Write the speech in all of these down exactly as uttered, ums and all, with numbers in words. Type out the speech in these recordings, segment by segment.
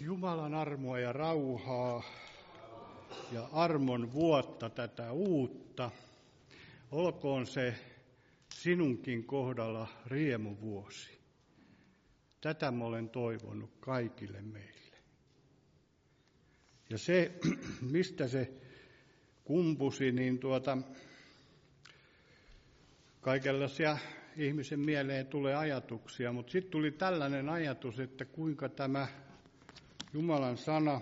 Jumalan armoa ja rauhaa ja armon vuotta tätä uutta. Olkoon se sinunkin kohdalla riemuvuosi. Tätä mä olen toivonut kaikille meille. Ja se, mistä se kumpusi, niin tuota, kaikenlaisia ihmisen mieleen tulee ajatuksia, mutta sitten tuli tällainen ajatus, että kuinka tämä Jumalan sana,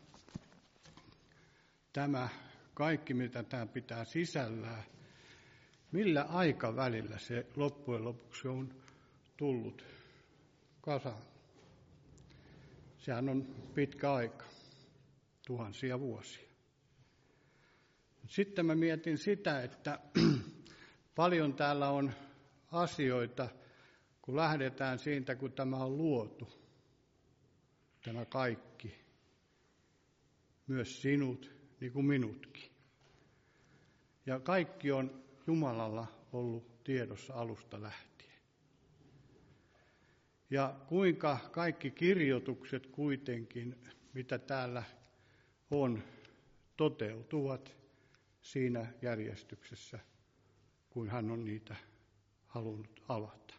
tämä kaikki mitä tämä pitää sisällään, millä aikavälillä se loppujen lopuksi on tullut kasaan. Sehän on pitkä aika, tuhansia vuosia. Sitten mä mietin sitä, että paljon täällä on asioita, kun lähdetään siitä, kun tämä on luotu, tämä kaikki, myös sinut, niin kuin minutkin. Ja kaikki on Jumalalla ollut tiedossa alusta lähtien. Ja kuinka kaikki kirjoitukset kuitenkin, mitä täällä on, toteutuvat siinä järjestyksessä, kuin hän on niitä halunnut avata.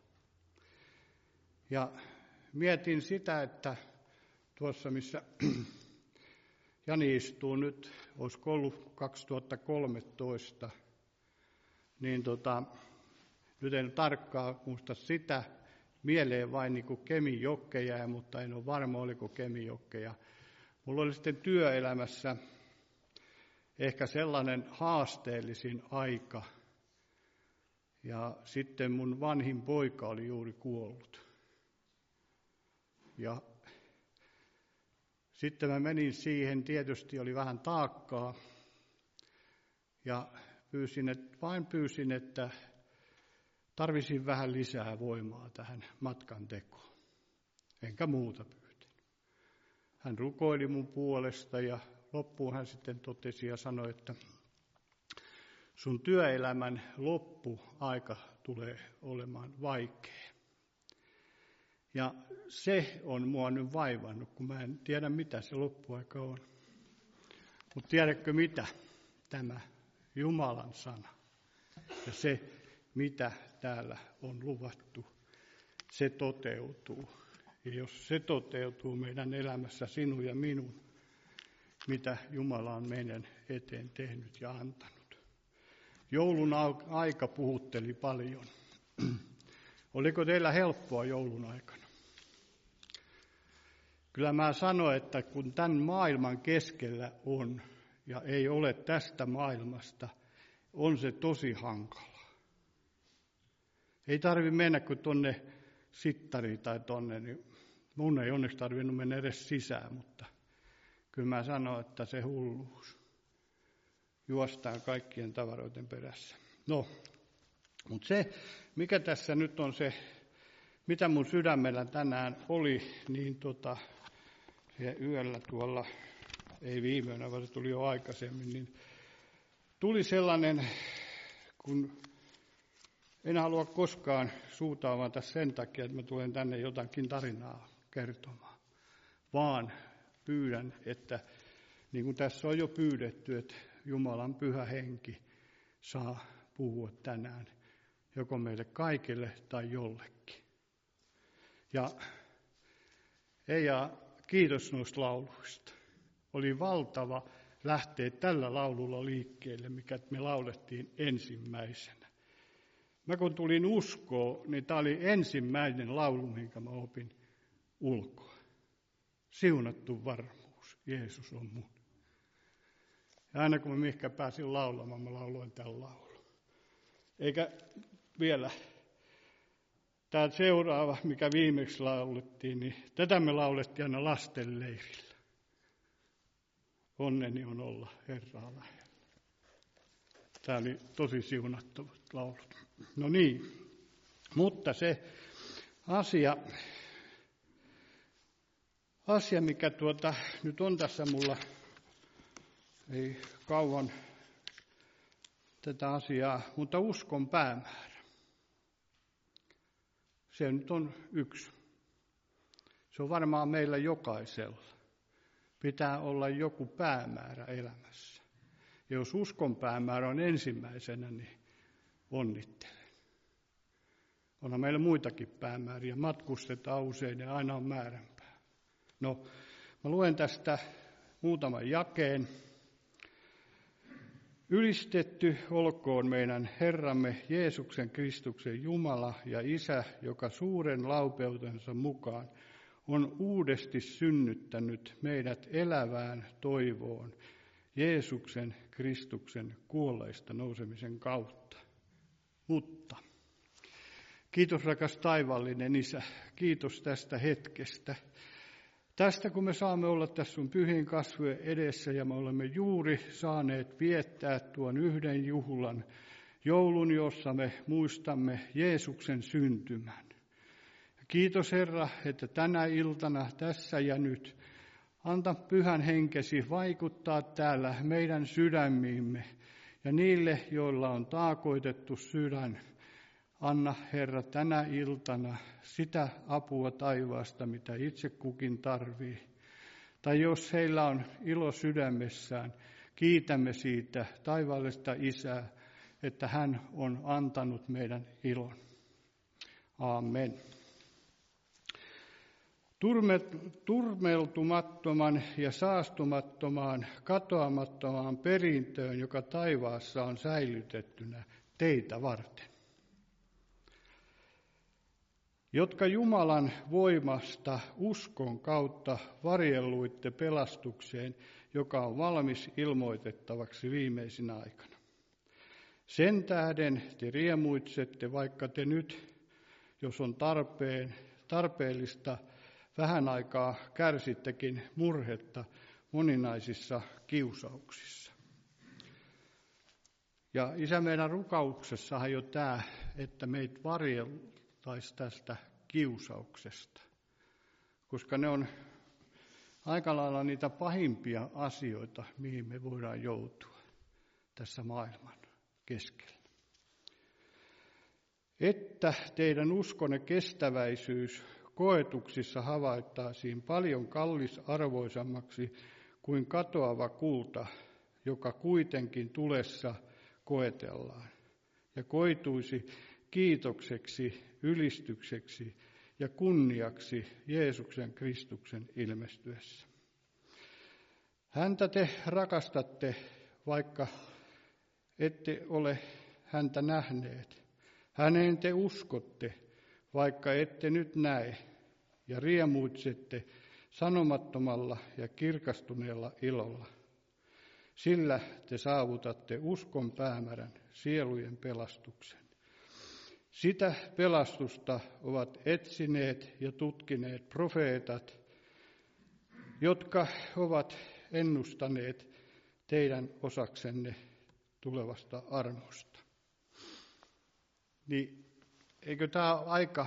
Ja mietin sitä, että tuossa missä Jani istuu nyt, olisiko ollut kaksituhattakolmetoista, niin tota, nyt en tarkkaan muista sitä, mieleen vain niin kuin Kemijokke jää, mutta en ole varma, oliko Kemijokke. Ja mulla oli sitten työelämässä ehkä sellainen haasteellisin aika, ja sitten mun vanhin poika oli juuri kuollut. Ja sitten mä menin siihen, tietysti oli vähän taakkaa, ja pyysin, että, vain pyysin, että tarvisin vähän lisää voimaa tähän matkan tekoon. Enkä muuta pyytänyt. Hän rukoili mun puolesta ja loppuun hän sitten totesi ja sanoi, että sun työelämän loppuaika tulee olemaan vaikea. Ja se on mua nyt vaivannut, kun mä en tiedä mitä se loppuaika on. Mutta tiedätkö mitä? Tämä Jumalan sana ja se, mitä täällä on luvattu, se toteutuu. Ja jos se toteutuu meidän elämässä, sinun ja minun, mitä Jumala on meidän eteen tehnyt ja antanut. Joulun aika puhutteli paljon. Oliko teillä helppoa joulun aikana? Kyllä mä sanon, että kun tämän maailman keskellä on ja ei ole tästä maailmasta, on se tosi hankala. Ei tarvitse mennä kuin tuonne sittariin tai tuonne, niin mun ei onneksi tarvinnut mennä edes sisään, mutta kyllä mä sanon, että se hulluus. Juostaan kaikkien tavaroiden perässä. No, mutta se, mikä tässä nyt on se, mitä mun sydämellä tänään oli, niin tota, yöllä tuolla, ei viime yönä, vaan se tuli jo aikaisemmin, niin tuli sellainen, kun en halua koskaan suuta avata sen takia, että mä tulen tänne jotakin tarinaa kertomaan, vaan pyydän, että niin kuin tässä on jo pyydetty, että Jumalan pyhä henki saa puhua tänään joko meille kaikille tai jollekin. Ja Eija, kiitos noista lauluista. Oli valtava lähteä tällä laululla liikkeelle, mikä me laulettiin ensimmäisenä. Mä kun tulin uskoon, niin tämä oli ensimmäinen laulu, minkä mä opin ulkoa. Siunattu varmuus, Jeesus on mun. Ja aina kun mä mihinkä pääsin laulamaan, mä lauloin tämän laulun. Eikä vielä tämä seuraava, mikä viimeksi laulettiin, niin tätä me laulettiin aina lastenleirillä. Onneni on olla Herraa lähellä. Tämä oli tosi siunattavat laulut. No niin, mutta se asia, asia mikä tuota, nyt on tässä mulla, ei kauan tätä asiaa, mutta uskon päämäärä. Se nyt on yksi. Se on varmaan meillä jokaisella. pitää olla joku päämäärä elämässä. Ja jos uskon päämäärä on ensimmäisenä, niin onnittelen. Onhan meillä muitakin päämääriä. Matkustetaan usein ja aina on määränpää. No, mä luen tästä muutaman jakeen. Ylistetty olkoon meidän Herramme Jeesuksen Kristuksen Jumala ja Isä, joka suuren laupeutensa mukaan on uudesti synnyttänyt meidät elävään toivoon Jeesuksen Kristuksen kuolleista nousemisen kautta. Mutta kiitos rakas taivaallinen Isä, kiitos tästä hetkestä. Tästä kun me saamme olla tässä sun pyhiin kasvojen edessä ja me olemme juuri saaneet viettää tuon yhden juhlan, joulun, jossa me muistamme Jeesuksen syntymän. Kiitos Herra, että tänä iltana tässä ja nyt anta pyhän henkesi vaikuttaa täällä meidän sydämiimme ja niille, joilla on taakoitettu sydän. Anna Herra tänä iltana sitä apua taivaasta, mitä itse kukin tarvii. Tai jos heillä on ilo sydämessään, kiitämme siitä taivaallista Isää, että hän on antanut meidän ilon. Aamen. Turme, turmeltumattoman ja saastumattomaan, katoamattomaan perintöön, joka taivaassa on säilytettynä teitä varten, jotka Jumalan voimasta uskon kautta varjelluitte pelastukseen, joka on valmis ilmoitettavaksi viimeisinä aikana. Sen tähden te riemuitsette, vaikka te nyt, jos on tarpeen, tarpeellista, vähän aikaa kärsittekin murhetta moninaisissa kiusauksissa. Ja Isä, meidän rukauksessahan jo tämä, että meitä varjeltaisiin tästä kiusauksesta, koska ne on aika lailla niitä pahimpia asioita, mihin me voidaan joutua tässä maailman keskellä. Että teidän uskonne kestäväisyys koetuksissa havaittaisiin paljon kallisarvoisammaksi kuin katoava kulta, joka kuitenkin tulessa koetellaan, ja koituisi kiitokseksi, ylistykseksi ja kunniaksi Jeesuksen Kristuksen ilmestyessä. Häntä te rakastatte, vaikka ette ole häntä nähneet. Häneen te uskotte, vaikka ette nyt näe, ja riemuitsette sanomattomalla ja kirkastuneella ilolla. Sillä te saavutatte uskon päämäärän, sielujen pelastuksen. Sitä pelastusta ovat etsineet ja tutkineet profeetat, jotka ovat ennustaneet teidän osaksenne tulevasta armosta. Niin, eikö tämä ole aika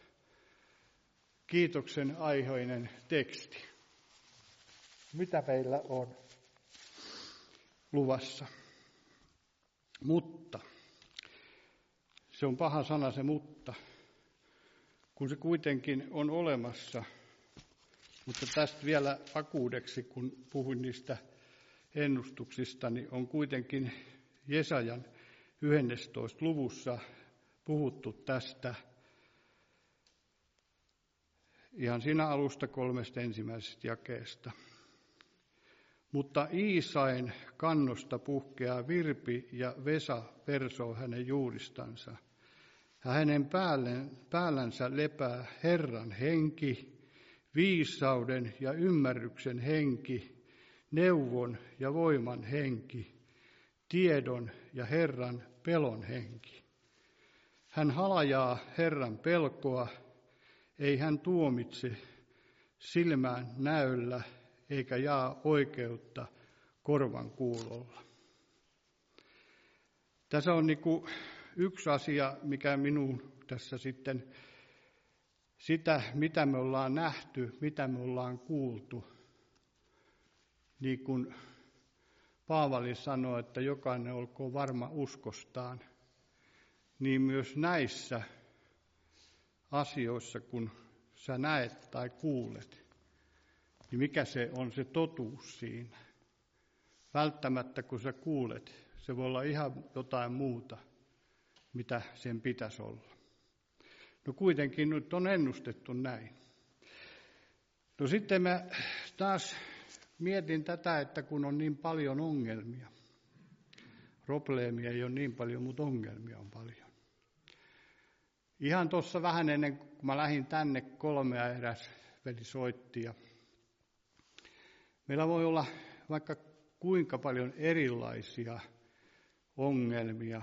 kiitoksen aiheinen teksti? Mitä meillä on luvassa? Mutta, se on paha sana se mutta, kun se kuitenkin on olemassa. Mutta tästä vielä vakuudeksi, kun puhuin niistä ennustuksista, niin on kuitenkin Jesajan yhdentoista luvussa puhuttu tästä ihan siinä alusta kolmesta ensimmäisestä jakeesta. Mutta Iisain kannosta puhkeaa virpi ja Vesa versoo hänen juuristansa. Hänen päällänsä lepää Herran henki, viisauden ja ymmärryksen henki, neuvon ja voiman henki, tiedon ja Herran pelon henki. Hän halajaa Herran pelkoa, ei hän tuomitse silmään näöllä, eikä jaa oikeutta korvan kuulolla. Tässä on niin kuin yksi asia, mikä minun tässä sitten, sitä mitä me ollaan nähty, mitä me ollaan kuultu. Niin kuin Paavali sanoi, että jokainen olkoon varma uskostaan, niin myös näissä asioissa, kun sä näet tai kuulet, niin mikä se on se totuus siinä? Välttämättä kun sä kuulet, se voi olla ihan jotain muuta, mitä sen pitäisi olla. No kuitenkin nyt on ennustettu näin. No sitten mä taas mietin tätä, että kun on niin paljon ongelmia. Probleemia ei ole niin paljon, mutta ongelmia on paljon. Ihan tuossa vähän ennen kuin mä lähdin tänne, kolmea eräs veli soitti. Ja meillä voi olla vaikka kuinka paljon erilaisia ongelmia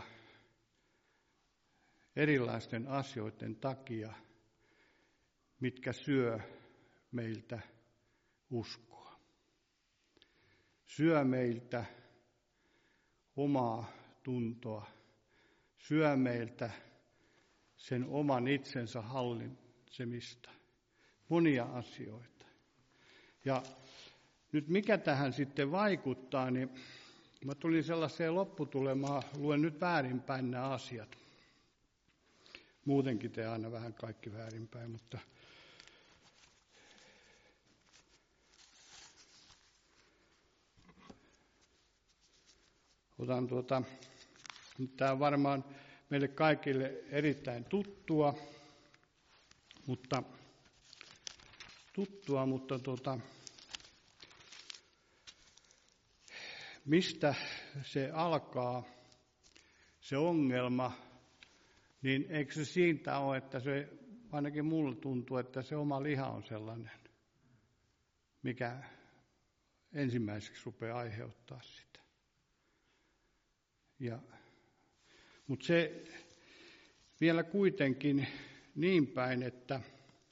erilaisten asioiden takia, mitkä syö meiltä uskoa. Syö meiltä omaa tuntoa, syö meiltä sen oman itsensä hallitsemista, monia asioita. Ja nyt mikä tähän sitten vaikuttaa, niin mä tulin sellaiseen lopputulemaan, luen nyt väärinpäin nämä asiat. Muutenkin te aina vähän kaikki väärinpäin, mutta otan tuota, tämä on varmaan meille kaikille erittäin tuttua, mutta, tuttua, mutta tuota, mistä se alkaa, se ongelma, niin eikö se siitä ole, että se, ainakin mulle tuntuu, että se oma liha on sellainen, mikä ensimmäiseksi rupeaa aiheuttaa sitä. Ja, mutta se vielä kuitenkin niin päin, että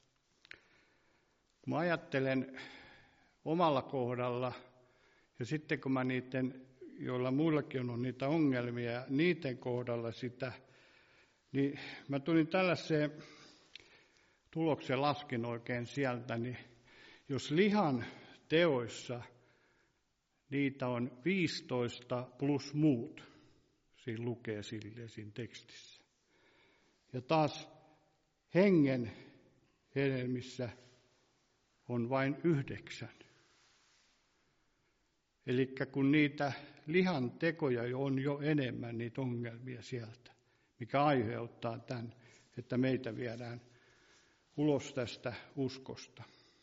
kun mä ajattelen omalla kohdalla, ja sitten kun mä niiden, joilla muillakin on niitä ongelmia, ja niiden kohdalla sitä, niin mä tulin tällaiseen tulokseen, laskin oikein sieltä, niin jos lihan teoissa niitä on viisitoista plus muut, siinä lukee silleen siinä tekstissä. Ja taas hengen hedelmissä on vain yhdeksän. Eli kun niitä lihan tekoja on jo enemmän, niitä ongelmia sieltä, mikä aiheuttaa tämän, että meitä viedään ulos tästä uskosta.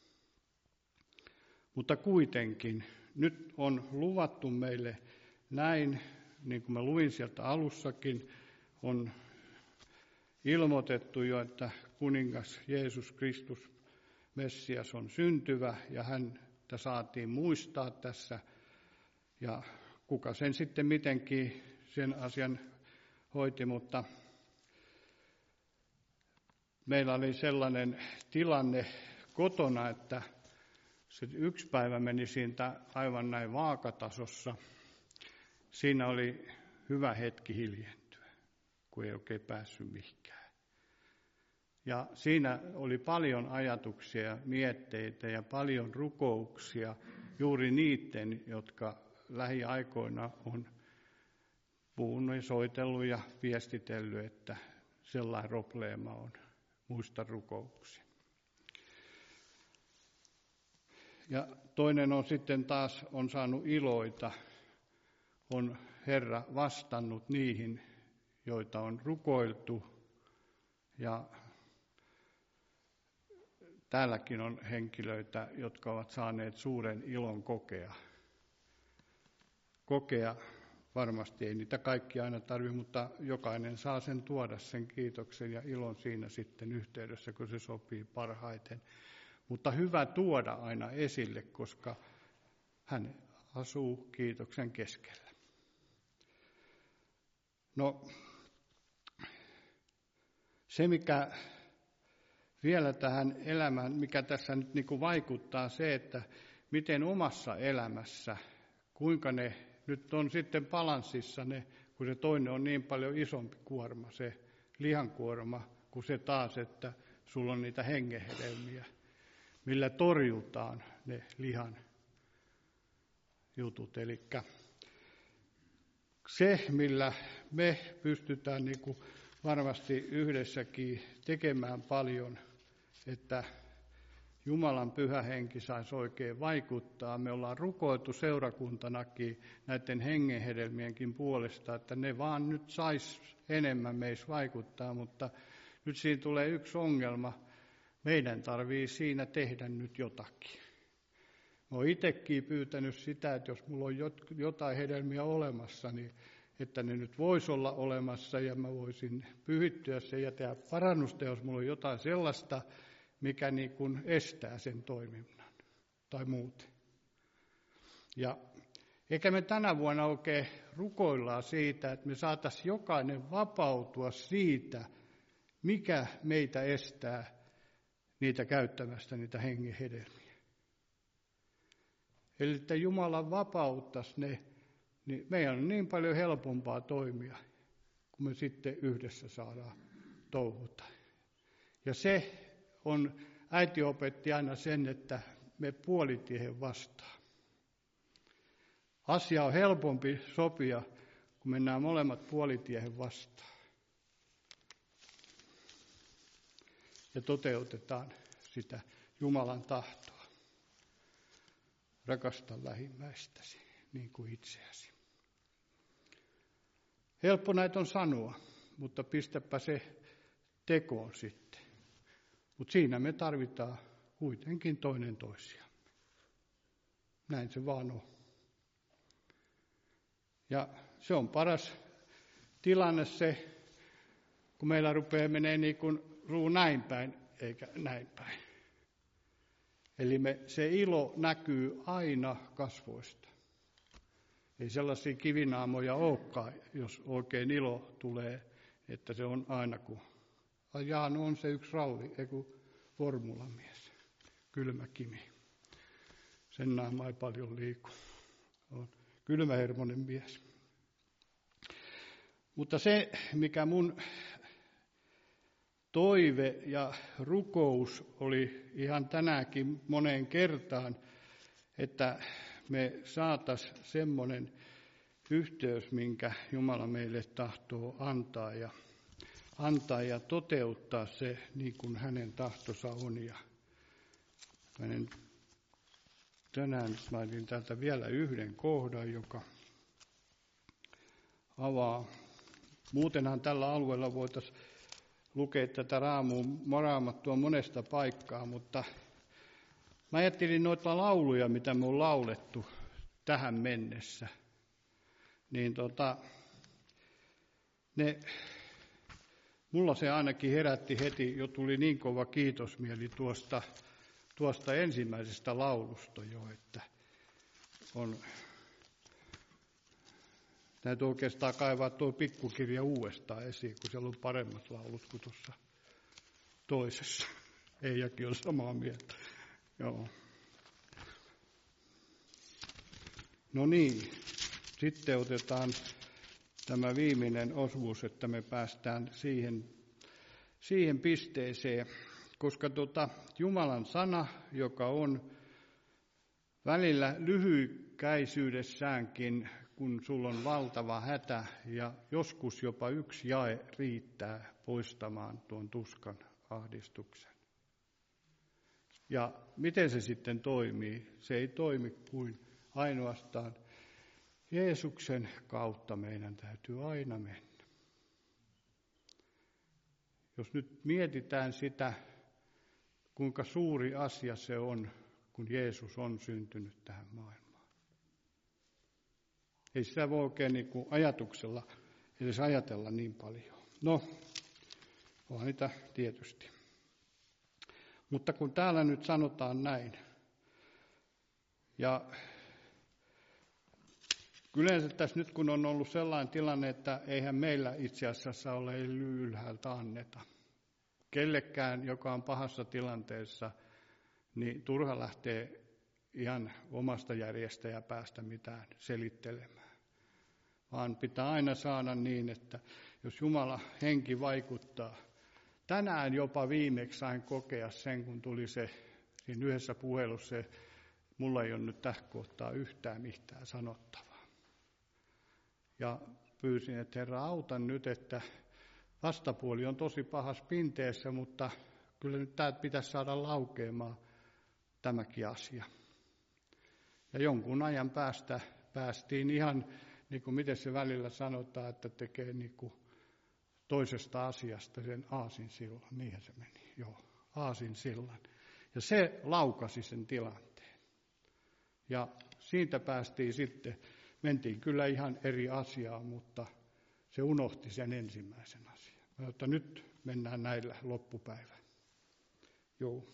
Mutta kuitenkin nyt on luvattu meille näin, niin kuin mä luin sieltä alussakin, on ilmoitettu jo, että kuningas Jeesus Kristus, Messias, on syntyvä ja häntä saatiin muistaa tässä. Ja kuka sen sitten mitenkin sen asian hoiti, mutta meillä oli sellainen tilanne kotona, että se yksi päivä meni siitä aivan näin vaakatasossa. Siinä oli hyvä hetki hiljentyä, kun ei oikein päässyt mihinkään. Ja siinä oli paljon ajatuksia ja mietteitä ja paljon rukouksia juuri niiden, jotka lähiaikoina on puhunut ja soitellut ja viestitellyt, että sellainen probleema on. Muista rukouksia. Ja toinen on sitten taas on saanut iloita, on Herra vastannut niihin, joita on rukoiltu. Ja täälläkin on henkilöitä, jotka ovat saaneet suuren ilon kokea. Kokea, varmasti ei niitä kaikki aina tarvitse, mutta jokainen saa sen tuoda sen kiitoksen ja ilon siinä sitten yhteydessä, kun se sopii parhaiten. Mutta hyvä tuoda aina esille, koska hän asuu kiitoksen keskellä. No, se mikä vielä tähän elämään, mikä tässä nyt niin kuin vaikuttaa, se, että miten omassa elämässä, kuinka ne nyt on sitten balanssissa ne, kun se toinen on niin paljon isompi kuorma, se lihankuorma, kuin se taas, että sulla on niitä hengenhedelmiä, millä torjutaan ne lihan jutut. Eli se, millä me pystytään niin kuin varmasti yhdessäkin tekemään paljon, että Jumalan pyhä henki saisi oikein vaikuttaa. Me ollaan rukoiltu seurakuntanakin näiden hengenhedelmienkin puolesta, että ne vaan nyt sais enemmän meissä vaikuttaa, mutta nyt siinä tulee yksi ongelma. Meidän tarvii siinä tehdä nyt jotakin. Mä oon itsekin pyytänyt sitä, että jos mulla on jotain hedelmiä olemassa, niin että ne nyt voisi olla olemassa ja mä voisin pyhittyä sen ja tehdä parannusta, jos mulla on jotain sellaista, mikä niin kuin estää sen toiminnan tai muuten. Ja eikä me tänä vuonna oikein rukoillaan siitä, että me saataisiin jokainen vapautua siitä, mikä meitä estää niitä käyttämästä, niitä hengen hedelmiä. Eli että Jumala vapauttaisi ne, niin meidän on niin paljon helpompaa toimia, kun me sitten yhdessä saadaan touhuta. Ja se on, äiti opetti aina sen, että me puolitiehen vastaan. Asia on helpompi sopia, kun mennään molemmat puolitiehen vastaan. Ja toteutetaan sitä Jumalan tahtoa. Rakasta lähimmäistäsi niin kuin itseäsi. Helppo näitä on sanoa, mutta pistäpä se tekoon sitten. Mutta siinä me tarvitaan kuitenkin toinen toisiamme. Näin se vaan on. Ja se on paras tilanne se, kun meillä rupeaa menee niin kuin ruu näin päin, eikä näin päin. Eli me, se ilo näkyy aina kasvoista. Ei sellaisia kivinaamoja olekaan, jos oikein ilo tulee, että se on aina kun ajaa, no on se yksi ralli, ei kun formulamies, kylmä kimi. Sen naama ei paljon liiku. On kylmähermonen mies. Mutta se, mikä mun toive ja rukous oli ihan tänäänkin moneen kertaan, että me saataisiin semmoinen yhteys, minkä Jumala meille tahtoo antaa ja, antaa ja toteuttaa se niin kuin hänen tahtonsa on. Ja hänen, tänään laitin täältä vielä yhden kohdan, joka avaa. Muutenhan tällä alueella voitaisiin lukea tätä raamattua monesta paikkaa, mutta mä ajattelin noita lauluja, mitä me on laulettu tähän mennessä. Niin tota, ne, mulla se ainakin herätti heti, jo tuli niin kova kiitosmieli tuosta, tuosta ensimmäisestä laulusta jo, että on, täytyy oikeastaan kaivaa tuo pikkukirja uudestaan esiin, kun siellä on paremmat laulut kuin tuossa toisessa. Eijakin on samaa mieltä. Joo. No niin, sitten otetaan tämä viimeinen osuus, että me päästään siihen, siihen pisteeseen, koska tuota, Jumalan sana, joka on välillä lyhykäisyydessäänkin, kun sulla on valtava hätä ja joskus jopa yksi jae riittää poistamaan tuon tuskan ahdistuksen. Ja miten se sitten toimii? Se ei toimi kuin ainoastaan Jeesuksen kautta meidän täytyy aina mennä. Jos nyt mietitään sitä, kuinka suuri asia se on, kun Jeesus on syntynyt tähän maailmaan. Ei sitä voi oikein niin kuin ajatuksella edes ajatella niin paljon. No, on niitä tietysti. Mutta kun täällä nyt sanotaan näin, ja yleensä tässä nyt kun on ollut sellainen tilanne, että eihän meillä itse asiassa ole ylhäältä anneta. Kellekään, joka on pahassa tilanteessa, niin turha lähtee ihan omasta järjestäjäpäästä mitään selittelemään. Vaan pitää aina saada niin, että jos Jumala henki vaikuttaa. Tänään jopa viimeksi sain kokea sen, kun tuli se siinä yhdessä puhelussa, se, mulla ei ole nyt tähän kohtaa yhtään mitään sanottavaa. Ja pyysin, että Herra auta nyt, että vastapuoli on tosi pahassa pinteessä, mutta kyllä nyt tämä pitäisi saada laukeamaan tämäkin asia. Ja jonkun ajan päästä päästiin ihan, niin kuin miten se välillä sanotaan, että tekee niin kuin toisesta asiasta sen aasinsillan. Niinhän se meni, joo, aasinsillan. Ja se laukasi sen tilanteen. Ja siitä päästiin sitten, mentiin kyllä ihan eri asiaan, mutta se unohti sen ensimmäisen asian. Mutta nyt mennään näillä loppupäivän. Joo.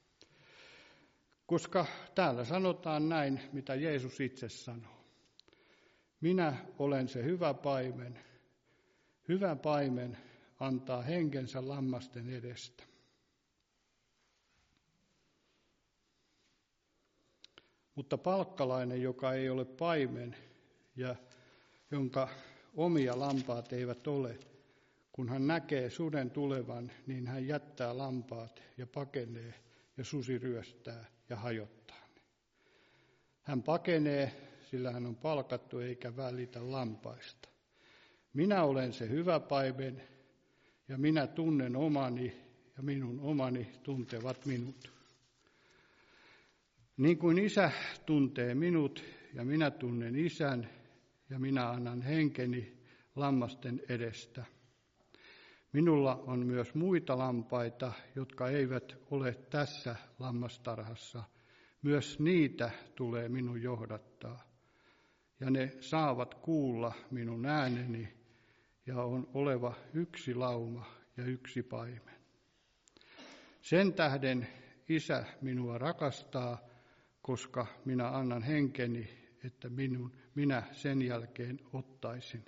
Koska täällä sanotaan näin, mitä Jeesus itse sanoo. Minä olen se hyvä paimen. Hyvä paimen antaa henkensä lammasten edestä. Mutta palkkalainen, joka ei ole paimen ja jonka omia lampaat eivät ole, kun hän näkee suden tulevan, niin hän jättää lampaat ja pakenee ja susi ryöstää ja hajottaa ne. Hän pakenee, sillä hän on palkattu eikä välitä lampaista. Minä olen se hyvä paimen ja minä tunnen omani ja minun omani tuntevat minut. Niin kuin isä tuntee minut ja minä tunnen isän ja minä annan henkeni lammasten edestä. Minulla on myös muita lampaita, jotka eivät ole tässä lammastarhassa. Myös niitä tulee minun johdattaa. Ja ne saavat kuulla minun ääneni ja on oleva yksi lauma ja yksi paimen. Sen tähden isä minua rakastaa, koska minä annan henkeni, että minun, minä sen jälkeen ottaisin.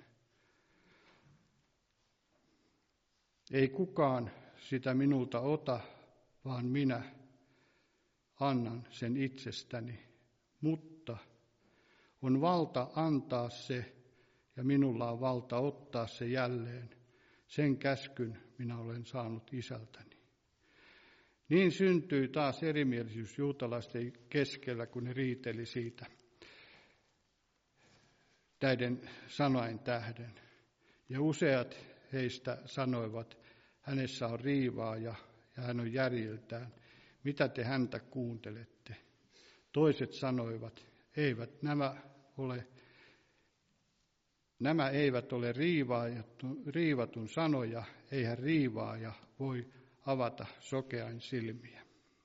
Ei kukaan sitä minulta ota, vaan minä annan sen itsestäni, mutta on valta antaa se ja minulla on valta ottaa se jälleen. Sen käskyn minä olen saanut isältäni. Niin syntyi taas erimielisyys juutalaisten keskellä, kun ne riiteli siitä näiden sanojen tähden. Ja useat heistä sanoivat, hänessä on riivaa ja, ja hän on järjiltään. Mitä te häntä kuuntelette? Toiset sanoivat, eivät nämä ole, nämä eivät ole riivatun sanoja, eihän riivaaja voi avata sokeain silmiä.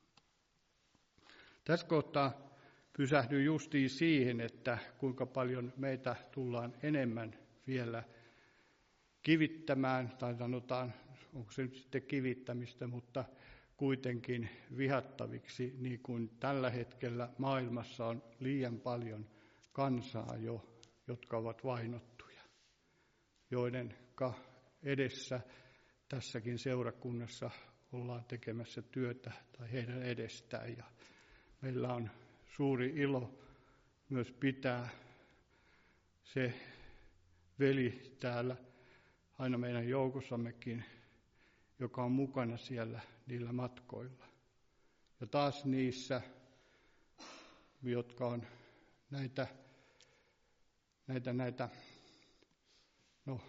Tässä kohtaa pysähdyin justiin siihen, että kuinka paljon meitä tullaan enemmän vielä kivittämään, tai sanotaan, onko se nyt sitten kivittämistä, mutta kuitenkin vihattaviksi, niin kuin tällä hetkellä maailmassa on liian paljon kansaa jo, jotka ovat vainottuja, joiden edessä tässäkin seurakunnassa ollaan tekemässä työtä tai heidän edestään. Ja meillä on suuri ilo myös pitää se veli täällä aina meidän joukossammekin, joka on mukana siellä niillä matkoilla. Ja taas niissä, jotka on näitä, näitä, näitä no,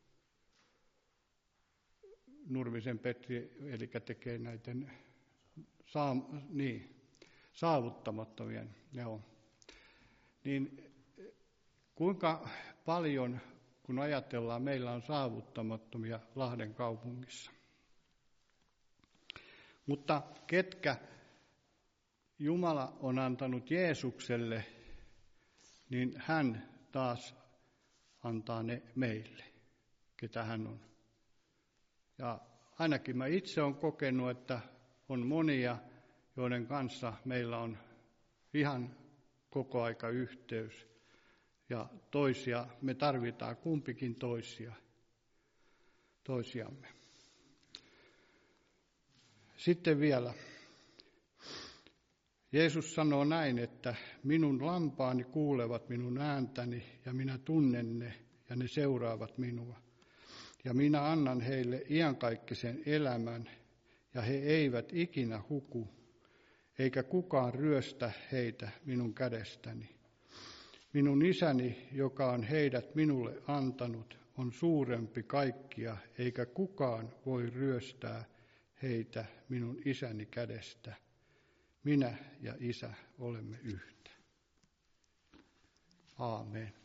Nurmisen Petri, eli tekee näiden saa, niin, saavuttamattomien, joo. Niin kuinka paljon, kun ajatellaan, meillä on saavuttamattomia Lahden kaupungissa. Mutta ketkä Jumala on antanut Jeesukselle, niin hän taas antaa ne meille, ketä hän on. Ja ainakin mä itse olen kokenut, että on monia, joiden kanssa meillä on ihan koko aika yhteys. Ja toisia, me tarvitaan kumpikin toisia, toisiamme. Sitten vielä. Jeesus sanoo näin, että minun lampaani kuulevat minun ääntäni ja minä tunnen ne ja ne seuraavat minua. Ja minä annan heille iankaikkisen elämän ja he eivät ikinä huku, eikä kukaan ryöstä heitä minun kädestäni. Minun isäni, joka on heidät minulle antanut, on suurempi kaikkia, eikä kukaan voi ryöstää heitä minun isäni kädestä. minä ja Isä olemme yhtä. Aamen.